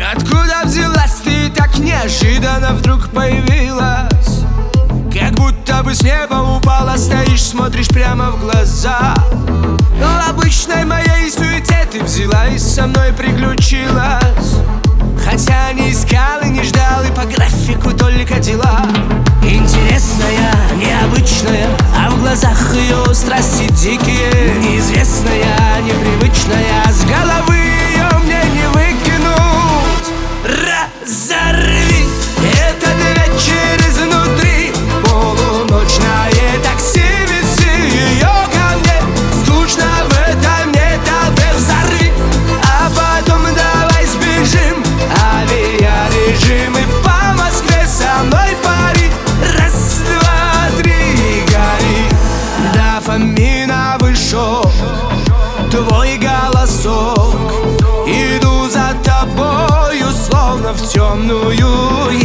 Откуда взялась ты так неожиданно вдруг появилась? Как будто бы с неба упала, стоишь, смотришь прямо в глаза. В обычной моей суете ты взяла и со мной приключилась. Хотя не искал и не ждал, и по графику только дела. Интересная, необычная, а в глазах ее страсти дикие. Неизвестная, непривычная, с головы ее мне не выкинуть. Разорви этот вечер изнутри. Полуночное такси, вези ее ко мне. Скучно в этом нет, толпе взорви. А потом давай сбежим, авиарежим, и по Москве со мной пари. Раз, два, три, гори. Дофаминовый шок, твой голосок. Иду за тобою, словно в темную